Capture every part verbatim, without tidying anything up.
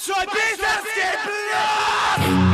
Большой питерский блюз!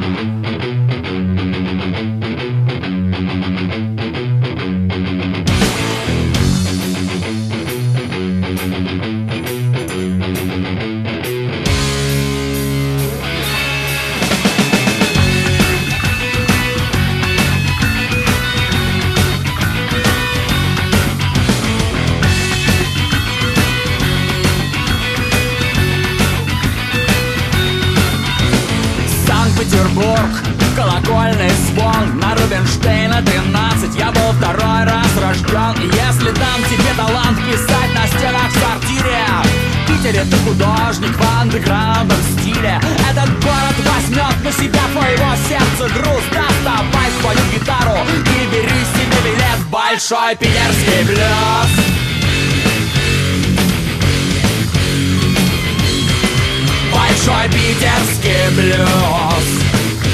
Петербург, колокольный звон. На Рубинштейна тринадцать я был второй раз рожден. И если дам тебе талант писать на стенах в сортире, в Питере ты художник в андеграундном стиле. Этот город возьмет на себя твоего сердца груз. Доставай свою гитару и бери себе билет в большой питерский блюз. Большой питерский блюз.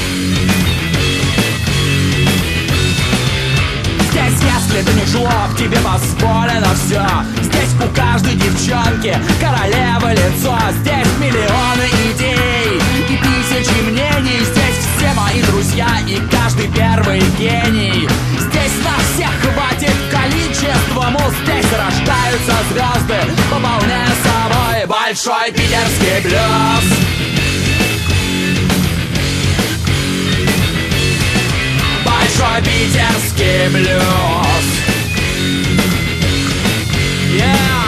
Здесь, если ты не жлоб, тебе позволено все. Здесь у каждой девчонки королева лицо. Здесь миллионы идей и тысячи мнений. Здесь все мои друзья и каждый первый гений. Здесь на всех хватит количества муз. Здесь рождаются звезды, пополняя собой большой питерский блюз. Большой питерский блюз. Yeah!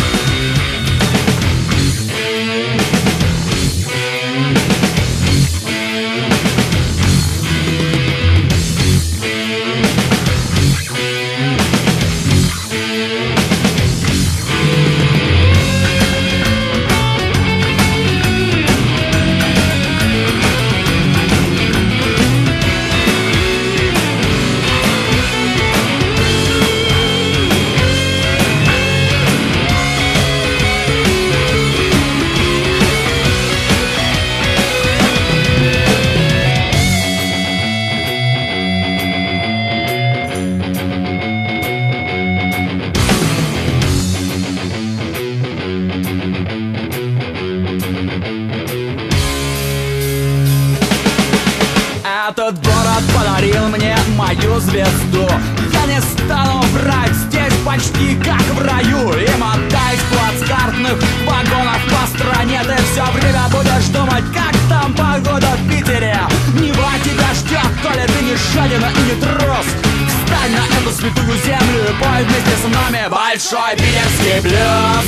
Этот город подарил мне мою звезду. Я не стану врать, здесь почти как в раю. И мотаясь в плацкартных вагонах по стране, ты все время будешь думать, как там погода в Питере. Нева тебя ждет, коли ты не жадина и не трус. Встань на эту святую землю и пой вместе с нами большой питерский блюз.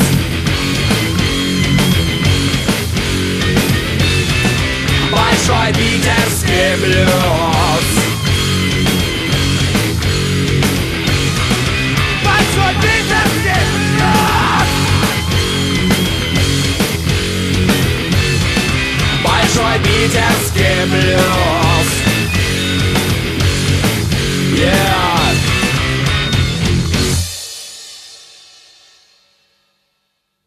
Большой питерский блюз.